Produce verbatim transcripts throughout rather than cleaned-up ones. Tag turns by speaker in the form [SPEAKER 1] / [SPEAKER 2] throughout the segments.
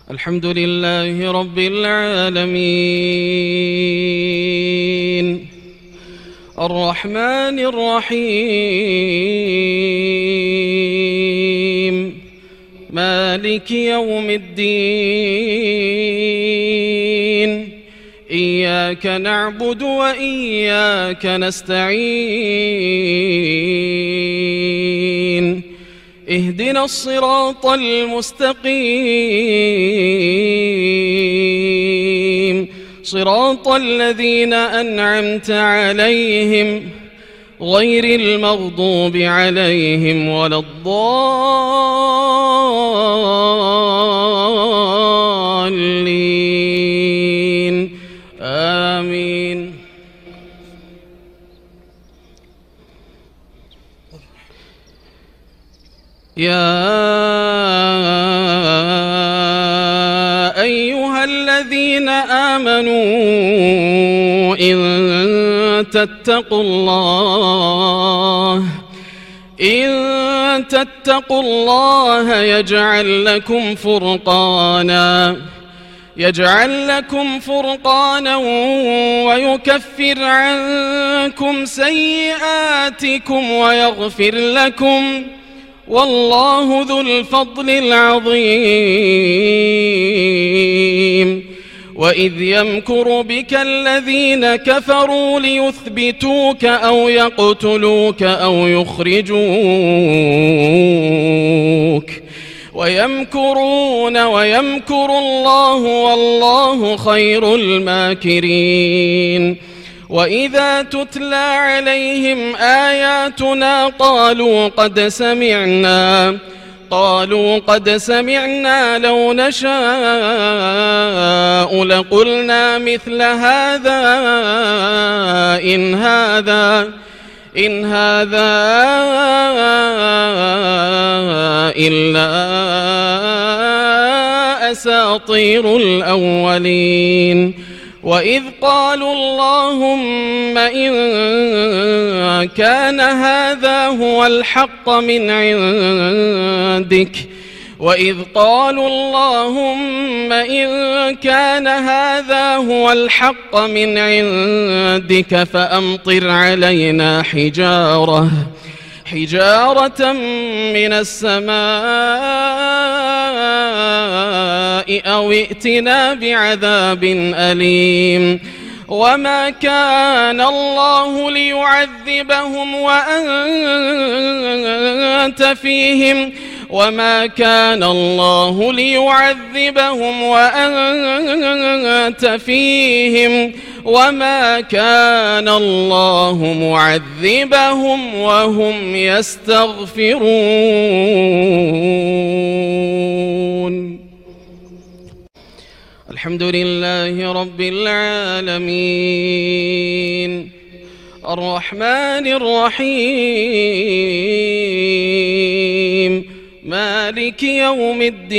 [SPEAKER 1] الحمد لله رب العالمين الرحمن الرحيم مالك يوم الدين إياك نعبد وإياك نستعين اهدنا الصراط المستقيم صراط الذين أنعمت عليهم غير المغضوب عليهم ولا الضالين آمين. يا أيها الذين آمنوا إن تتقوا الله إن تتقوا الله يجعل لكم فرقانا يجعل لكم فرقانا ويكفر عنكم سيئاتكم ويغفر لكم والله ذو الفضل العظيم. وإذ يمكر بك الذين كفروا ليثبتوك أو يقتلوك أو يخرجوك ويمكرون ويمكر الله والله خير الماكرين. وإذا تتلى عليهم آياتنا قالوا قد سمعنا قالوا قد سمعنا لو نشاء لقلنا مثل هذا إن هذا إن هذا إلا أساطير الأولين. وإذ قالوا اللهم إن كان هذا هو الحق من عندك وإذ قالوا اللهم إن كان هذا هو الحق من عندك فأمطر علينا حجارة حجارة من السماء أو ائتنا بعذاب أليم. وما كان الله ليعذبهم وأنت فيهم وما كان الله ليعذبهم وأنت فيهم وما كان الله معذبهم وهم يستغفرون. الحمد لله رب العالمين الرحمن الرحيم مالك يوم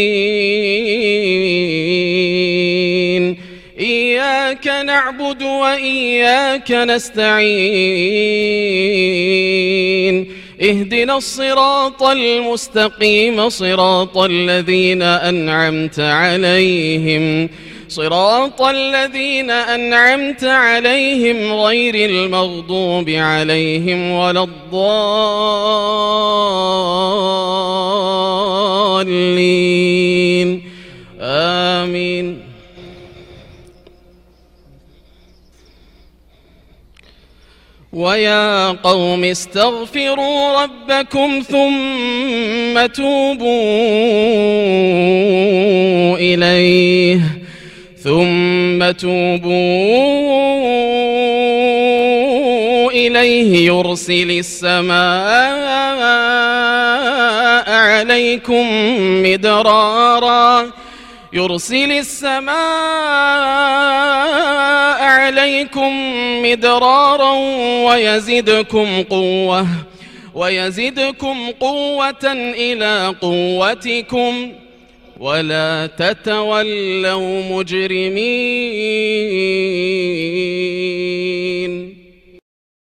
[SPEAKER 1] الدين إياك نعبد وإياك نستعين اهدنا الصراط المستقيم صراط الذين أنعمت عليهم صراط الذين أنعمت عليهم غير المغضوب عليهم ولا الضالين آمين. ويا قوم استغفروا ربكم ثم توبوا إليه ثم توبوا إليه يرسل السماء عليكم مدرارا يرسل السماء عليكم مدرارا ويزدكم قوة ويزدكم قوة إلى قوتكم ولا تتولوا مجرمين.